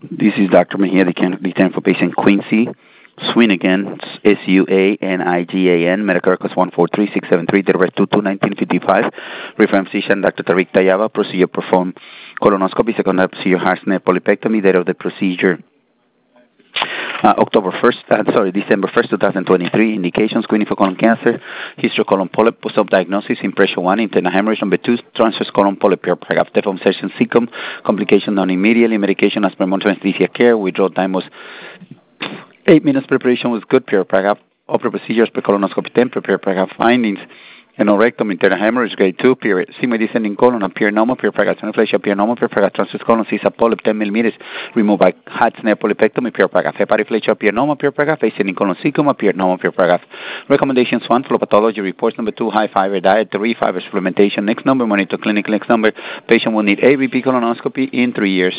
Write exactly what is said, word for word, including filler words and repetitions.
This is Doctor Mejia, the candidate for patient Quincy Swinigan, S U A N I G A N, medical records one four three six seven three, date of birth two two nineteen fifty-five, reference physician Doctor Tariq Tayaba, procedure performed colonoscopy, secondary procedure heart snare polypectomy, date of the procedure Uh, October first, uh, sorry, December first, twenty twenty-three. Indications: screening for colon cancer, history of colon polyp, post-op diagnosis, impression one, internal hemorrhage. Number two, transverse colon polyp, paragraph, deform session, cecum, complication done immediately, medication as per monitoring anesthesia care. Withdrawal time was eight minutes. Preparation was good, paragraph. Opera procedures per colonoscopy ten, prepare paragraph. Findings: anorectum, internal hemorrhage, grade two, period. Sigmoid descending colon, appear normal, period, paragraph. Aneuploidia, appear normal, period, paragraph. Transverse colon, cyst polyp, ten millimeters, removed by heart snare polypectomy, period, paragraph. Hepatoflexia, appear normal, period, paragraph. Ascending colon, cecum, appear normal, period, paragraph. Recommendations: one, flow pathology reports. Number two, high fiber diet. Three, fiber supplementation. Next number, monitor clinic. Next number, patient will need a repeat colonoscopy in three years.